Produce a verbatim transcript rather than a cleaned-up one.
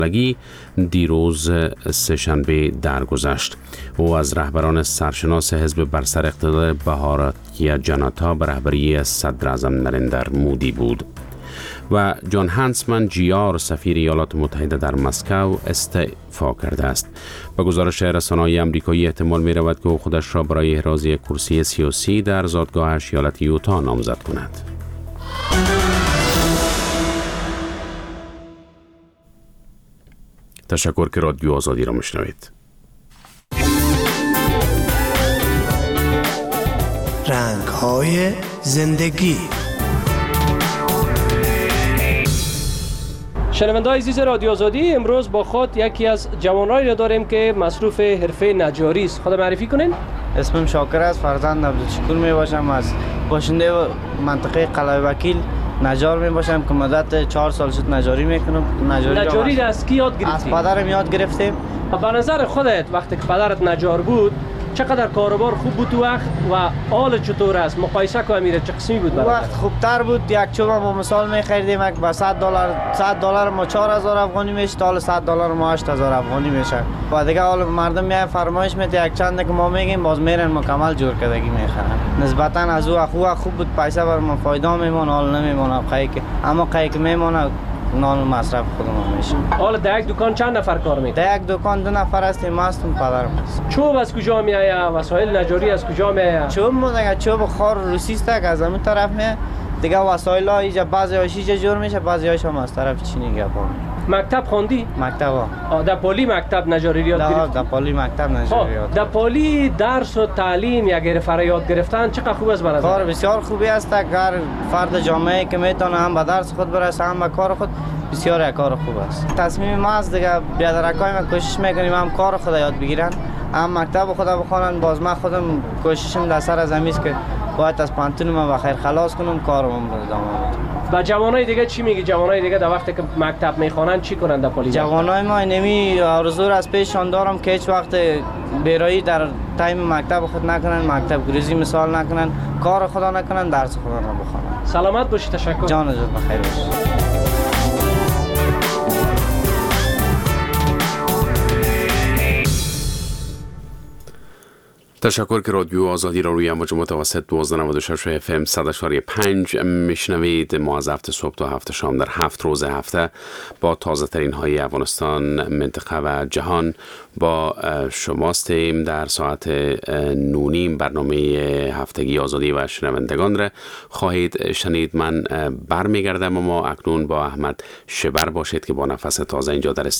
سالگی دیروز سه‌شنبه درگذشت. او از رهبران سرشناس حزب بر سر اقتدار بهاراتیه جنتا به رهبری صدر اعظم نریندر مودی بود. و جان هانسمن جیار سفیر ایالات متحده در مسکو استعفا کرده است. به گزارش رسانه‌های آمریکایی احتمال می رود که او خودش را برای احراز کرسی سیاسی در زادگاهش ایالت یوتا نامزد کند. تشکر که رادیو آزادی را میشنوید. رنگ‌های زندگی. شنونده‌های عزیز رادیو آزادی، امروز با خود یکی از جوانایی را داریم که مصروف حرفه نجاری است. خود معرفی کنین؟ اسمم شاکر است، فرزند عبدالشکور می باشم، از باشنده منطقه قلعه وکیل نجار می باشم که مدت چهار سال شد نجاری میکنم. نجاری, نجاری را از کی یاد گرفتی؟ از پدرم یاد گرفتیم. به نظر خودت وقتی که پدرت نجار بود چقدر کاروبار خوب بود تو وقت و حال چطور است؟ مقایسه که امیره چه قسمی بود برات؟ وقت خوبتر بود. یک چوب ما مثال می‌خریدیم یک با صد دلار صد دلار ما چهار هزار افغانی میشه، تا صد دلار ما هشت هزار افغانی میشه. و دیگه حالا مردم میای فرمایش میده یک چند که ما میگیم باز میرن مکمل جور کردگی میخرن. نسبتا از او خوب خوب بود، پیسه بر ما فایده میمونه، حال نمیمونه قایق، اما قایق میمونه نان مصرف خودمون میشه. حالا در یک دکان چند نفر کار میکنه؟ در یک دکان دو نفر هستیم، ما هستیم، پدرم هست. چوب از کجا میآید؟ وسایل نجاری از کجا میآید؟ چوب ما دیگه چوب خار روسی است که از همین طرف میاد. دیگه وسایل ها اینجا بعضی هاش اینجا جور میشه، بعضی هاش هم از طرف چینی گپا. مکتب خوندی؟ مکتب ها. در پلی مکتب نجاری یاد گرفتی؟ در پلی مکتب نجاری یاد. در پلی درس و تعلیم یا گرفته یاد گرفتن چقدر خوب است برای کار بسیار خوبی است. هر فرد جامعه که میتونه هم به درس خود برسه هم به کار خود، بسیار یک کار خوب است. تصمیم ما است دیگه بیادرکای ما کوشش میکنیم هم کار خود یاد بگیرن، هم مکتب خود بخونن. باز ما خودم کوششم در سر از همیست که باید از پانتون ما بخیر خلاص کنم، کارم رو ادامه بدم. با جوانای دیگه چی میگی؟ جوانای دیگه در وقتی که مکتب میخوانن چی کنن در پلی؟ جوانای ما نمی آرزو از پیششان دارم که هیچ وقت بیرایی در تایم مکتب خود نکنن، مکتب گریزی مثال نکنن، کار خدا نکنن، درس خدا را بخونن. سلامت باشی. تشکر. جان جان بخیر باشی. تشکر که رادیو آزادی را روی امواج متوسط دوازده و نود و شش اف ام صد و پنج میشنوید. ما از هفته صبح تا هفته شام در هفت روز هفته با تازه ترین های افغانستان، منطقه و جهان با شماستیم. در ساعت نونیم برنامه هفتگی آزادی و شنوندگان را خواهید شنید. من برمیگردم، اما اکنون با احمد شبر باشید که با نفس تازه اینجا در